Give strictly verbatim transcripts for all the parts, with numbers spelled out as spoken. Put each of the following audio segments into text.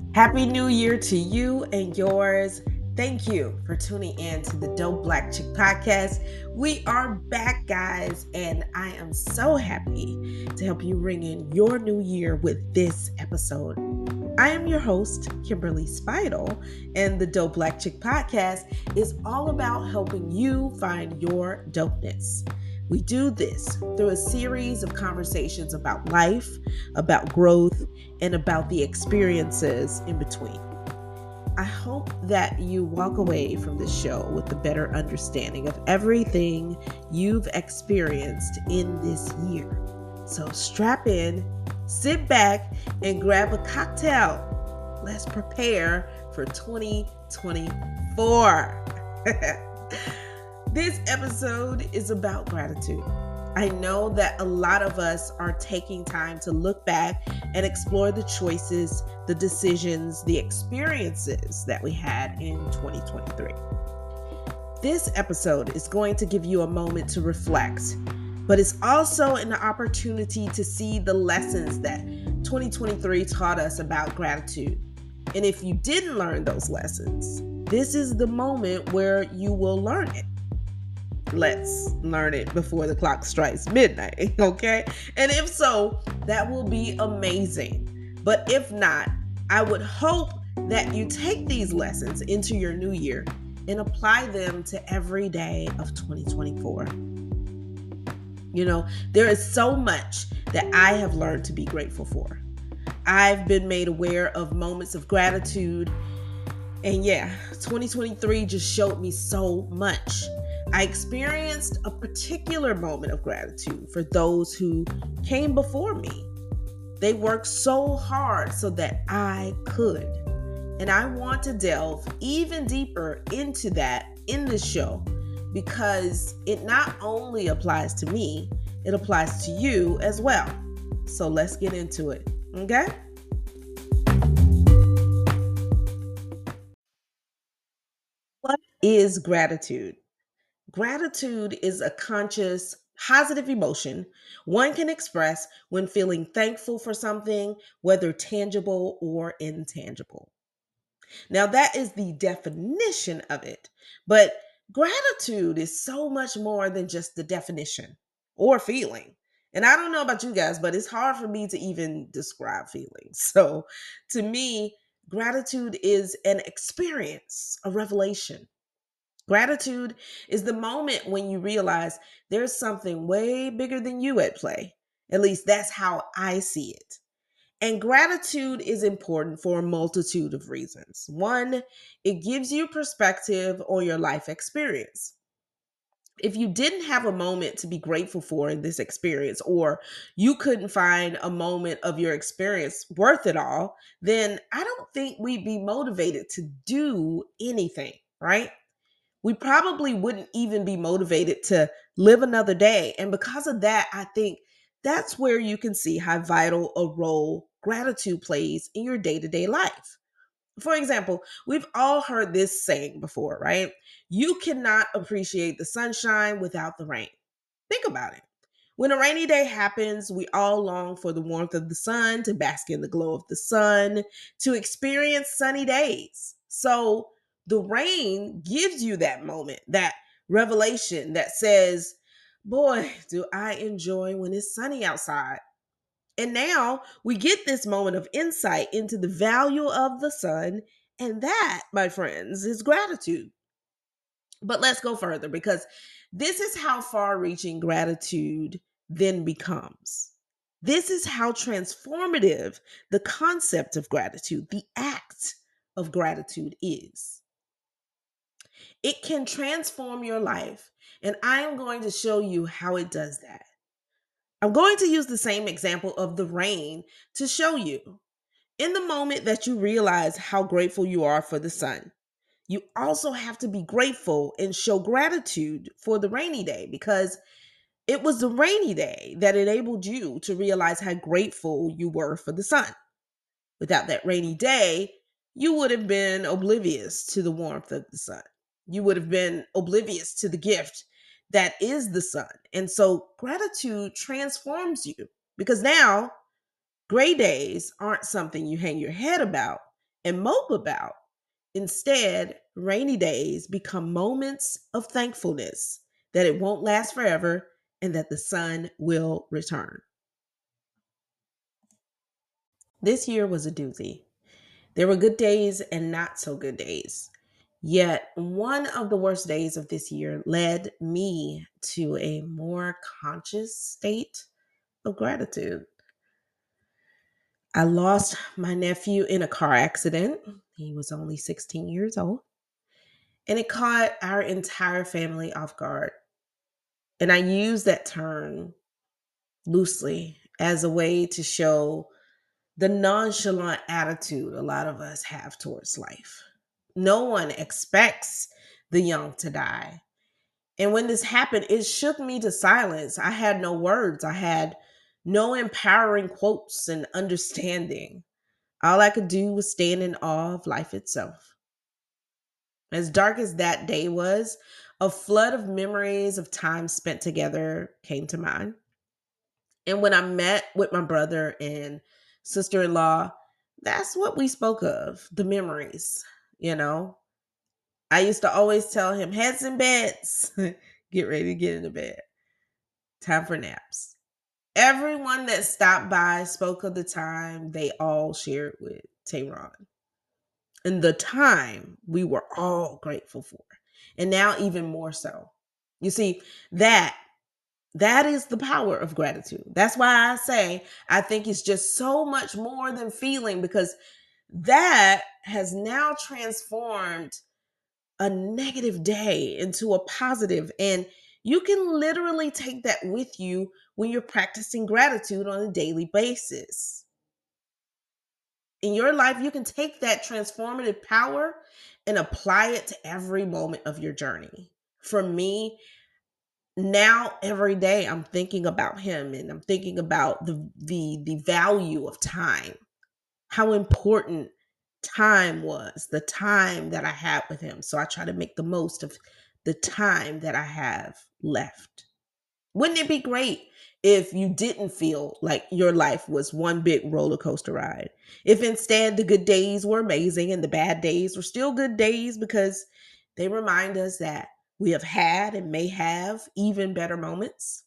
Happy New Year to you and yours. Thank you for tuning in to the Dope Black Chick podcast. We are back, guys, and I am so happy to help you ring in your new year with this episode. I am your host, Kimberly Spidel, and the Dope Black Chick podcast is all about helping you find your dopeness. We do this through a series of conversations about life, about growth, and about the experiences in between. I hope that you walk away from this show with a better understanding of everything you've experienced in this year. So strap in, sit back, and grab a cocktail. Let's prepare for twenty twenty-four. This episode is about gratitude. I know that a lot of us are taking time to look back and explore the choices, the decisions, the experiences that we had in twenty twenty-three. This episode is going to give you a moment to reflect, but it's also an opportunity to see the lessons that twenty twenty-three taught us about gratitude. And if you didn't learn those lessons, this is the moment where you will learn it. Let's learn it before the clock strikes midnight, okay? And if so, that will be amazing. But if not, I would hope that you take these lessons into your new year and apply them to every day of twenty twenty-four. You know, there is so much that I have learned to be grateful for. I've been made aware of moments of gratitude. And yeah, twenty twenty-three just showed me so much. I experienced a particular moment of gratitude for those who came before me. They worked so hard so that I could. And I want to delve even deeper into that in this show because it not only applies to me, it applies to you as well. So let's get into it, okay? What is gratitude? Gratitude is a conscious, positive emotion one can express when feeling thankful for something, whether tangible or intangible. Now, that is the definition of it, but gratitude is so much more than just the definition or feeling. And I don't know about you guys, but it's hard for me to even describe feelings. So, to me, gratitude is an experience, a revelation. Gratitude is the moment when you realize there's something way bigger than you at play. At least that's how I see it. And gratitude is important for a multitude of reasons. One, it gives you perspective on your life experience. If you didn't have a moment to be grateful for in this experience, or you couldn't find a moment of your experience worth it all, then I don't think we'd be motivated to do anything, right? We probably wouldn't even be motivated to live another day. And because of that, I think that's where you can see how vital a role gratitude plays in your day to day life. For example, we've all heard this saying before, right? You cannot appreciate the sunshine without the rain. Think about it. When a rainy day happens, we all long for the warmth of the sun, to bask in the glow of the sun, to experience sunny days. So the rain gives you that moment, that revelation that says, boy, do I enjoy when it's sunny outside. And now we get this moment of insight into the value of the sun. And that, my friends, is gratitude. But let's go further because this is how far reaching gratitude then becomes. This is how transformative the concept of gratitude, the act of gratitude is. It can transform your life, and I am going to show you how it does that. I'm going to use the same example of the rain to show you. In the moment that you realize how grateful you are for the sun, you also have to be grateful and show gratitude for the rainy day because it was the rainy day that enabled you to realize how grateful you were for the sun. Without that rainy day, you would have been oblivious to the warmth of the sun. You would have been oblivious to the gift that is the sun. And so gratitude transforms you because now gray days aren't something you hang your head about. and mope about. Instead, rainy days become moments of thankfulness that it won't last forever and that the sun will return. This year was a doozy. There were good days and not so good days. Yet, one of the worst days of this year led me to a more conscious state of gratitude. I lost my nephew in a car accident. He was only sixteen years old, and it caught our entire family off guard. And I use that term loosely as a way to show the nonchalant attitude a lot of us have towards life. No one expects the young to die. And when this happened, it shook me to silence. I had no words, I had no empowering quotes and understanding. All I could do was stand in awe of life itself. As dark as that day was, a flood of memories of time spent together came to mind. And when I met with my brother and sister in law, that's what we spoke of, the memories. You know, I used to always tell him, heads in beds, get ready to get into bed. Time for naps. Everyone that stopped by spoke of the time they all shared with Tehran and the time we were all grateful for. And now, even more so. You see, that That is the power of gratitude. That's why I say I think it's just so much more than feeling, because that has now transformed a negative day into a positive. And you can literally take that with you when you're practicing gratitude on a daily basis. In your life, you can take that transformative power and apply it to every moment of your journey. For me, now every day I'm thinking about him, and I'm thinking about the the the value of time, how important time was, the time that I had with him. So I try to make the most of the time that I have left. Wouldn't it be great if you didn't feel like your life was one big roller coaster ride? If instead the good days were amazing and the bad days were still good days, because they remind us that we have had and may have even better moments.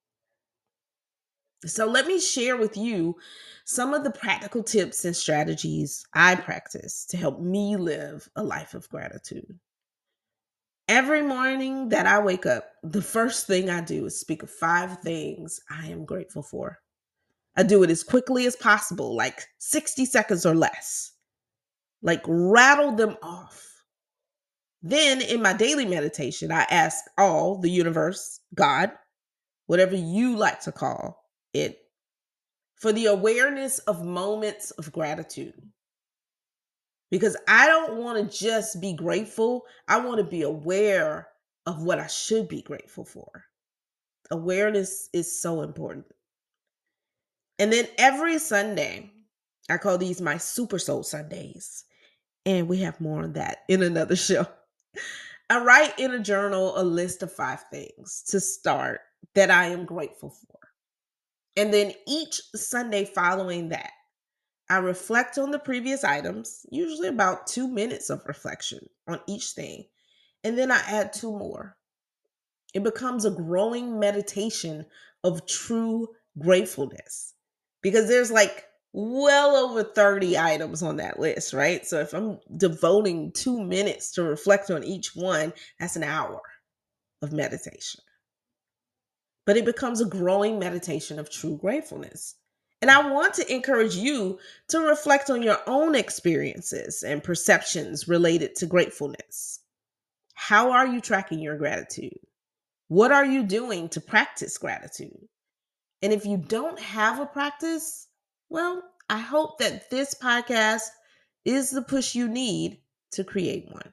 So let me share with you some of the practical tips and strategies I practice to help me live a life of gratitude. Every morning that I wake up, the first thing I do is speak of five things I am grateful for. I do it as quickly as possible, like sixty seconds or less. Like, rattle them off. Then in my daily meditation, I ask all, the universe, God, whatever you like to call it, for the awareness of moments of gratitude. Because I don't want to just be grateful, I want to be aware of what I should be grateful for. Awareness is so important. And then every Sunday, I call these my Super Soul Sundays. And we have more on that in another show. I write in a journal a list of five things to start that I am grateful for. And then each Sunday following that, I reflect on the previous items, usually about two minutes of reflection on each thing. And then I add two more. It becomes a growing meditation of true gratefulness, because there's like well over thirty items on that list, right? So if I'm devoting two minutes to reflect on each one, that's an hour of meditation. But it becomes a growing meditation of true gratefulness. And I want to encourage you to reflect on your own experiences and perceptions related to gratefulness. How are you tracking your gratitude? What are you doing to practice gratitude? And if you don't have a practice, well, I hope that this podcast is the push you need to create one.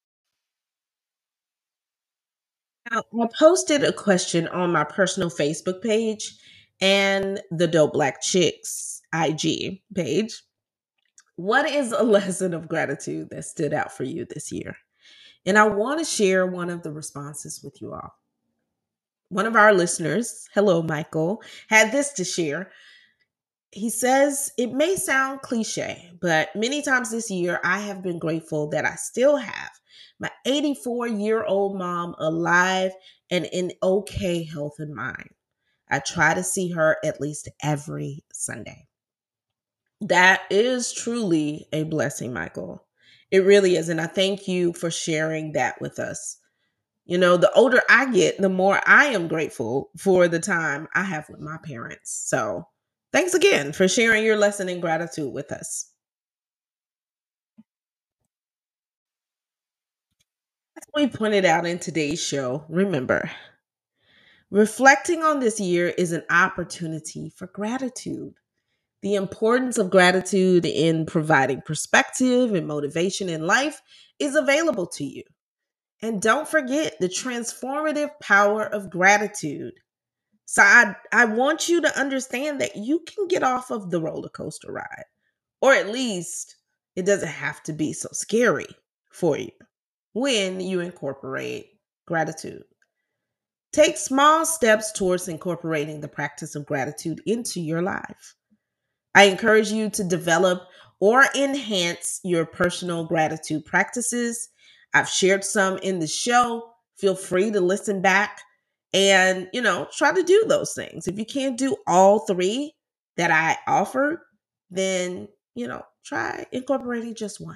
Now, I posted a question on my personal Facebook page and the Dope Black Chicks I G page. What is a lesson of gratitude that stood out for you this year? And I want to share one of the responses with you all. One of our listeners, hello, Michael, had this to share. He says, it may sound cliche, but many times this year, I have been grateful that I still have my eighty-four year old mom alive and in okay health and mind. I try to see her at least every Sunday. That is truly a blessing, Michael. It really is. And I thank you for sharing that with us. You know, the older I get, the more I am grateful for the time I have with my parents. So thanks again for sharing your lesson in gratitude with us. As we pointed out in today's show, remember, reflecting on this year is an opportunity for gratitude. The importance of gratitude in providing perspective and motivation in life is available to you. And don't forget the transformative power of gratitude. So I, I want you to understand that you can get off of the roller coaster ride, or at least it doesn't have to be so scary for you when you incorporate gratitude. Take small steps towards incorporating the practice of gratitude into your life. I encourage you to develop or enhance your personal gratitude practices. I've shared some in the show. Feel free to listen back and, you know, try to do those things. If you can't do all three that I offered, then, you know, try incorporating just one.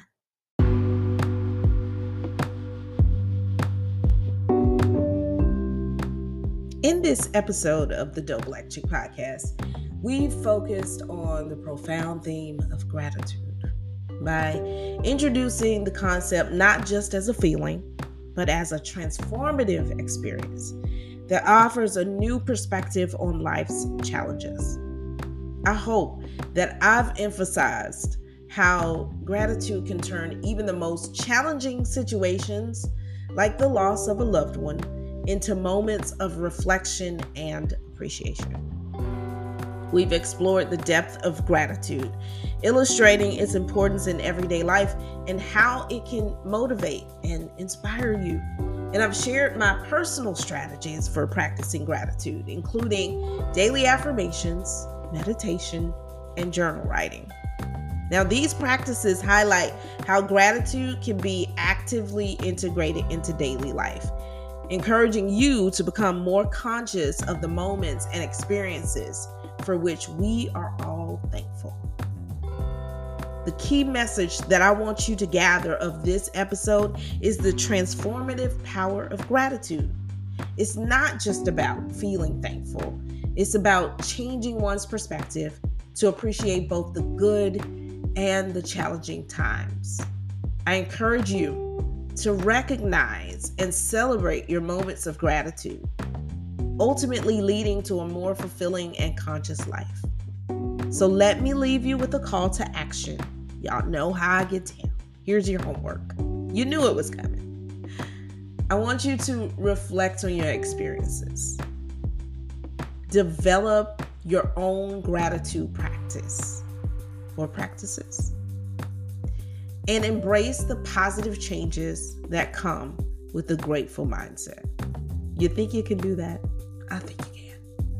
In this episode of the Dope Black Chick Podcast, we focused on the profound theme of gratitude by introducing the concept not just as a feeling, but as a transformative experience that offers a new perspective on life's challenges. I hope that I've emphasized how gratitude can turn even the most challenging situations, like the loss of a loved one, into moments of reflection and appreciation. We've explored the depth of gratitude, illustrating its importance in everyday life and how it can motivate and inspire you. And I've shared my personal strategies for practicing gratitude, including daily affirmations, meditation, and journal writing. Now, these practices highlight how gratitude can be actively integrated into daily life, encouraging you to become more conscious of the moments and experiences for which we are all thankful. The key message that I want you to gather of this episode is the transformative power of gratitude. It's not just about feeling thankful. It's about changing one's perspective to appreciate both the good and the challenging times. I encourage you to recognize and celebrate your moments of gratitude, ultimately leading to a more fulfilling and conscious life. So let me leave you with a call to action. Y'all know how I get down. Here's your homework. You knew it was coming. I want you to reflect on your experiences. Develop your own gratitude practice or practices. And embrace the positive changes that come with a grateful mindset. You think you can do that? I think you can.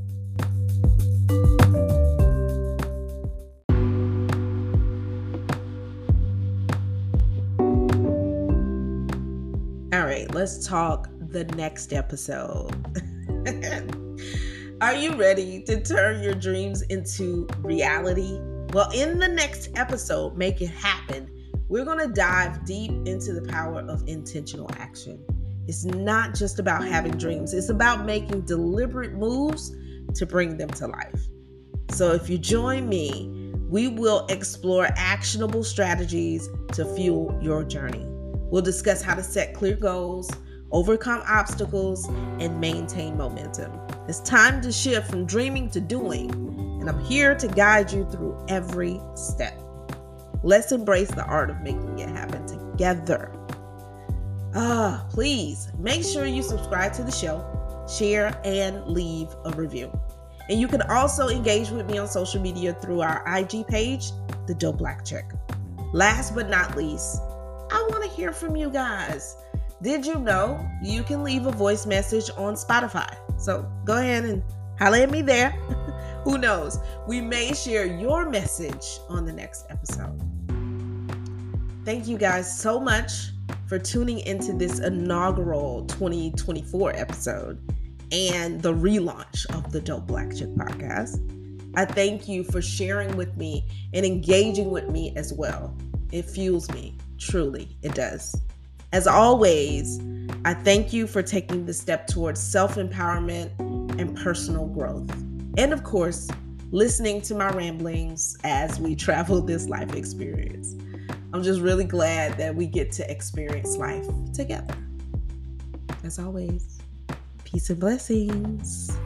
All right, let's talk the next episode. Are you ready to turn your dreams into reality? Well, in the next episode, Make It Happen, we're going to dive deep into the power of intentional action. It's not just about having dreams. It's about making deliberate moves to bring them to life. So if you join me, we will explore actionable strategies to fuel your journey. We'll discuss how to set clear goals, overcome obstacles, and maintain momentum. It's time to shift from dreaming to doing, and I'm here to guide you through every step. Let's embrace the art of making it happen together. Ah, please make sure you subscribe to the show, share, and leave a review. And you can also engage with me on social media through our I G page, The Dope Black Chick. Last but not least, I want to hear from you guys. Did you know you can leave a voice message on Spotify? So go ahead and holler at me there. Who knows? We may share your message on the next episode. Thank you guys so much for tuning into this inaugural twenty twenty-four episode and the relaunch of the Dope Black Chick podcast. I thank you for sharing with me and engaging with me as well. It fuels me, truly, it does. As always, I thank you for taking the step towards self-empowerment and personal growth. And of course, listening to my ramblings as we travel this life experience. I'm just really glad that we get to experience life together. As always, peace and blessings.